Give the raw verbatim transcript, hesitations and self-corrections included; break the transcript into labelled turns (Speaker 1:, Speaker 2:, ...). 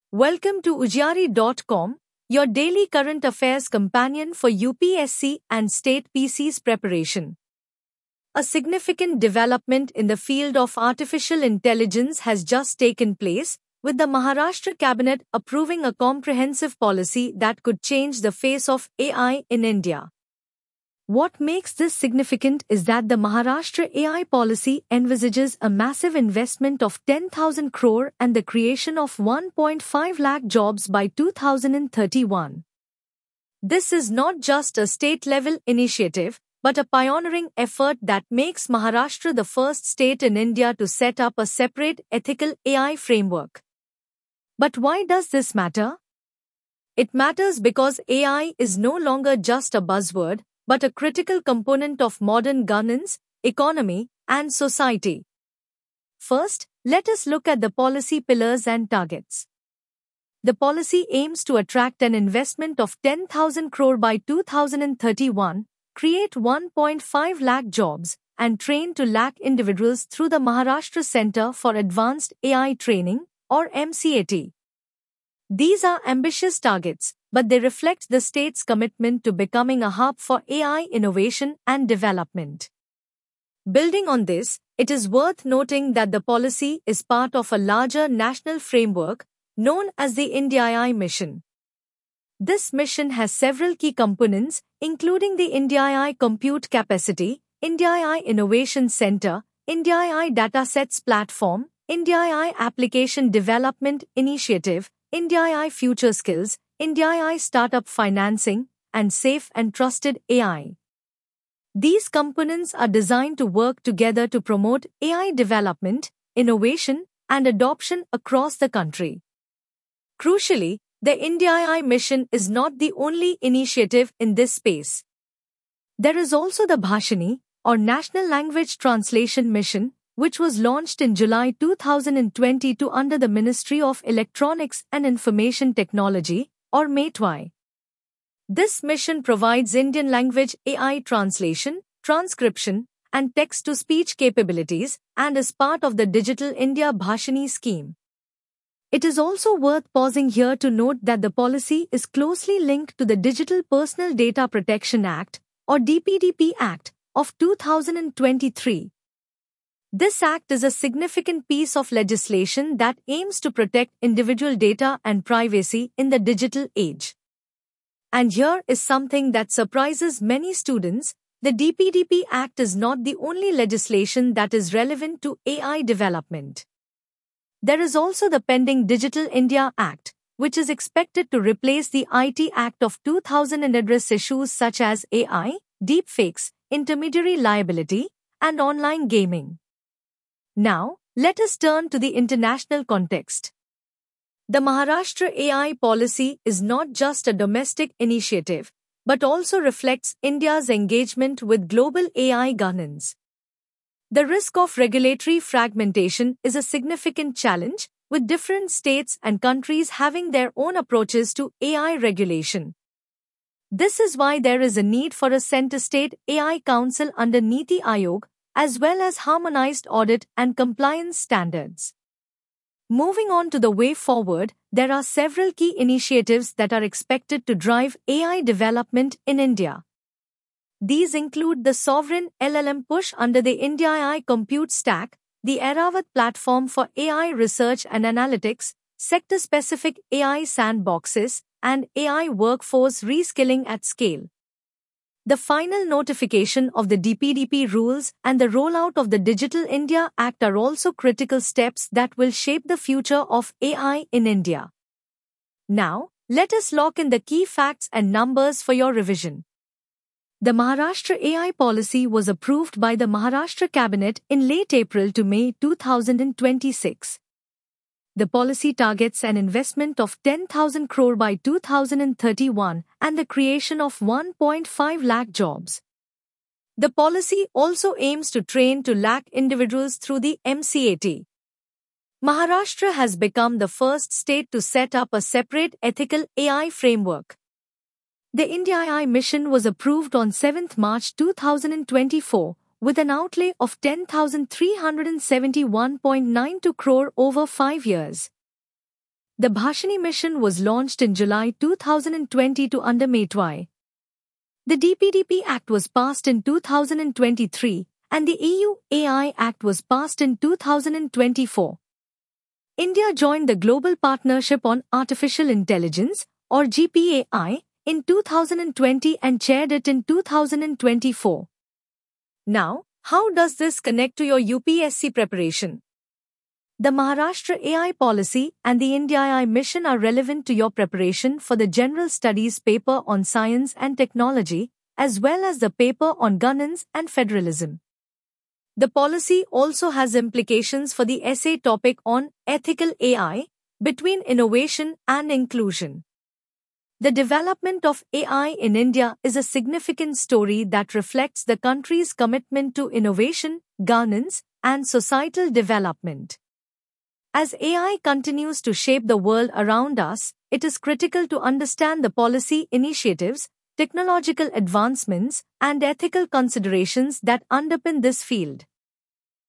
Speaker 1: Welcome to Ujari dot com, your daily current affairs companion for U P S C and state P Cs preparation. A significant development in the field of artificial intelligence has just taken place, with the Maharashtra cabinet approving a comprehensive policy that could change the face of A I in India. What makes this significant is that the Maharashtra A I policy envisages a massive investment of ten thousand crore and the creation of one point five lakh jobs by two thousand thirty-one. This is not just a state-level initiative, but a pioneering effort that makes Maharashtra the first state in India to set up a separate ethical A I framework. But why does this matter? It matters because A I is no longer just a buzzword, but a critical component of modern governance, economy, and society. First, let us look at the policy pillars and targets. The policy aims to attract an investment of ten thousand crore by two thousand thirty-one, create one point five lakh jobs, and train two lakh individuals through the Maharashtra Center for Advanced A I Training, or M C A T. These are ambitious targets, but they reflect the state's commitment to becoming a hub for A I innovation and development. Building on this, it is worth noting that the policy is part of a larger national framework known as the India A I Mission. This mission has several key components, including the India A I Compute Capacity, India A I Innovation Center, India A I Datasets Platform, India A I Application Development Initiative, India A I Future Skills, India A I Startup Financing, and Safe and Trusted A I. These components are designed to work together to promote A I development, innovation, and adoption across the country. Crucially, the India A I Mission is not the only initiative in this space. There is also the Bhashini, or National Language Translation Mission, which was launched in July two thousand twenty-two under the Ministry of Electronics and Information Technology, or M E T W I. This mission provides Indian language A I translation, transcription, and text-to-speech capabilities, and is part of the Digital India Bhashini scheme. It is also worth pausing here to note that the policy is closely linked to the Digital Personal Data Protection Act, or D P D P Act, of two thousand twenty-three. This act is a significant piece of legislation that aims to protect individual data and privacy in the digital age. And here is something that surprises many students: the D P D P Act is not the only legislation that is relevant to A I development. There is also the pending Digital India Act, which is expected to replace the I T Act of two thousand and address issues such as A I, deepfakes, intermediary liability, and online gaming. Now, let us turn to the international context. The Maharashtra A I policy is not just a domestic initiative, but also reflects India's engagement with global A I governance. The risk of regulatory fragmentation is a significant challenge, with different states and countries having their own approaches to A I regulation. This is why there is a need for a center-state A I council under Niti Aayog, as well as harmonized audit and compliance standards. Moving on to the way forward, there are several key initiatives that are expected to drive A I development in India. These include the sovereign L L M push under the India A I Compute Stack, the Airavat platform for A I research and analytics, sector-specific A I sandboxes, and A I workforce reskilling at scale. The final notification of the D P D P rules and the rollout of the Digital India Act are also critical steps that will shape the future of A I in India. Now, let us lock in the key facts and numbers for your revision. The Maharashtra A I policy was approved by the Maharashtra cabinet in late April to May two thousand twenty-six. The policy targets an investment of ten thousand crore by two thousand thirty-one and the creation of one point five lakh jobs. The policy also aims to train two lakh individuals through the M C A T. Maharashtra has become the first state to set up a separate ethical A I framework. The India A I Mission was approved on seventh March two thousand twenty-four, with an outlay of ten thousand three hundred seventy-one point nine two crore over five years. The Bhashini mission was launched in July two thousand twenty to under Metwai. The D P D P Act was passed in two thousand twenty-three, and the E U A I Act was passed in two thousand twenty-four. India joined the Global Partnership on Artificial Intelligence, or G P A I, in two thousand twenty and chaired it in two thousand twenty-four. Now, how does this connect to your U P S C preparation? The Maharashtra A I policy and the India A I mission are relevant to your preparation for the General Studies paper on Science and Technology, as well as the paper on Governance and Federalism. The policy also has implications for the essay topic on Ethical A I, Between Innovation and Inclusion. The development of A I in India is a significant story that reflects the country's commitment to innovation, governance, and societal development. As A I continues to shape the world around us, it is critical to understand the policy initiatives, technological advancements, and ethical considerations that underpin this field.